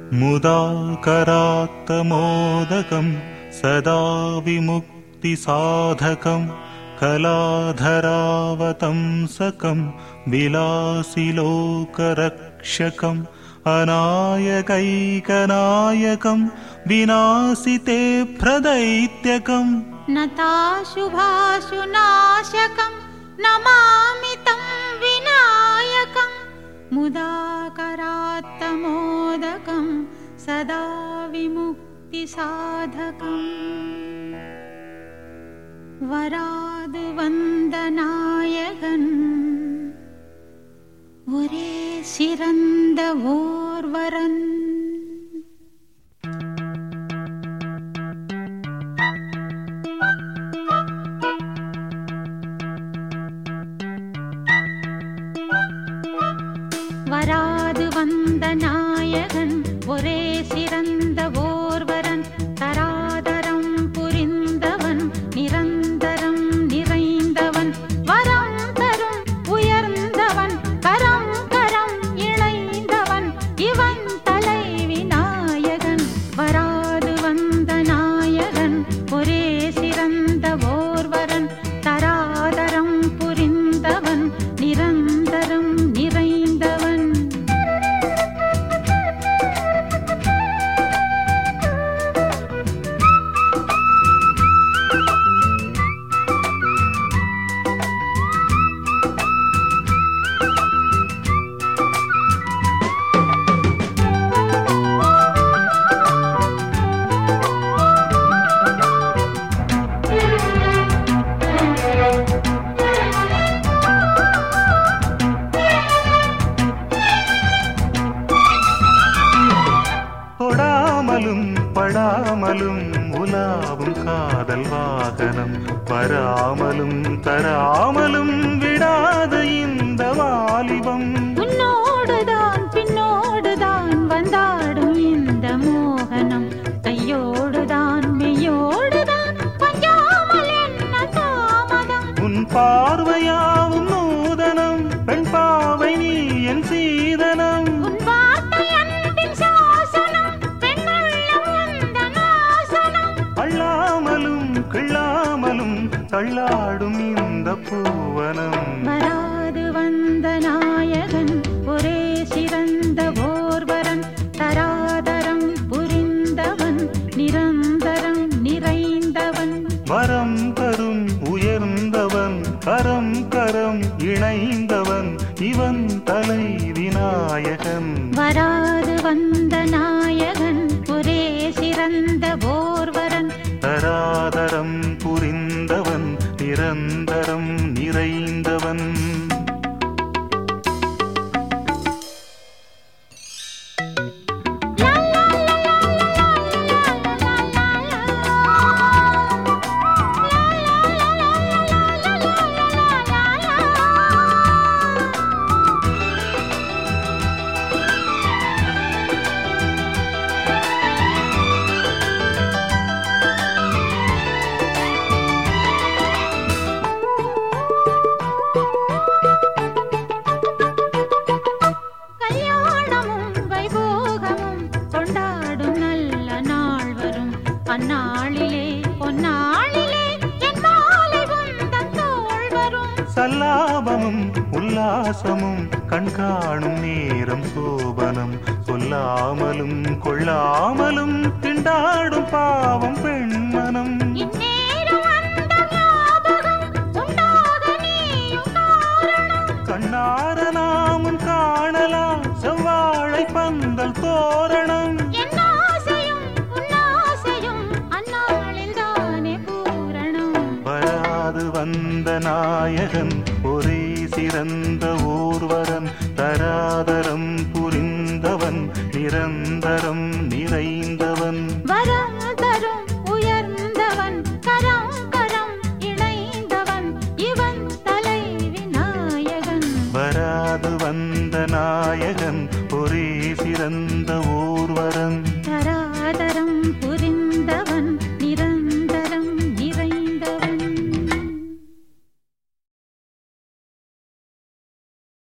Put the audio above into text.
मुदाकरात्तमोदकं सदा विमुक्तिसाधकं कलाधरावतंसकं विलासिलोकरक्षकम् अनायकैकनायकं विनाशिते प्रदैत्यकं नताशुभाशुनाशकं नमामि तं विनायकं मुदाकरात्तमोदकं सदा विमुक्तिसाधकं वराद् वन्दनायकन् ஒரே சிறந்த ஓர்வரன் வராது வந்த நாயகன் ஒரே சிறந்த ஓர்வரன் தராதரம் புரிந்தவன் நிரந்தரம் நிறைந்தவன் வரம் தரும் உயர்ந்தவன் கரம் கரம் இணைந்தவன் இவன் தலை விநாயகன் வராது வந்த நாயகன் ஒரே சிறந்த ஓர்வரன் தராதரம் புரிந்தவன் நிரந்தரம் நிறைந்தவன் படாமலும் உலாவும் காதல் வாகனம் வராமலும் தராமலும் விடாத இந்த வாலிபம் உன்னோடுதான் பின்னோடுதான் வந்தாடும் இந்த மோகனம் கையோடுதான் மெய்யோடுதான் பஞ்சாமல் என்ன தாமதம் உன் பார்வையாவும் நூதனம் பெண் பாவை நீ என் சீதனம் கிள்ளாமலும் தள்ளாடும் இந்த பூவனம் வராது வந்த நாயகன் ஒரே சிறந்த ஓர்வரன் தராதரம் புரிந்தவன் நிரந்தரம் நிறைந்தவன் வரம் தரும் உயர்ந்தவன் கரம் கரம் இணைந்தவன் இவன் தலை விநாயகன் வராது வந்த நாயகன் ஒரே சிறந்த ஓர்வரன் தராதரம் புரிந்தவன் நிரந்தரம் நிறைந்தவன் அந்நாளிலே பொன்னாளிலே என் மாலை உந்தன் தோள் வரும் சல்லாபமும் உல்லாசமும் கண்காணும் நேரம் சோபனம் சொல்லாமலும் கொள்ளாமலும் திண்டாடும் பாவம் பெண்மனம் இந்நேரம் அந்த ஞாபகம் உண்டாக நீயும் காரணம் கண்ணார நாமும் காணலாம் செவ்வாழை பந்தல் தோரணம் வந்த நாயகன் ஒரே சிறந்த ஓர்வரன் தராதரம் புரிந்தவன் நிரந்தரம் நிறைந்தவன் வரம் தரும் உயர்ந்தவன் கரம் கரம் இணைந்தவன் இவன் தலை விநாயகன் வராது வந்த நாயகன் ஒரே சிறந்த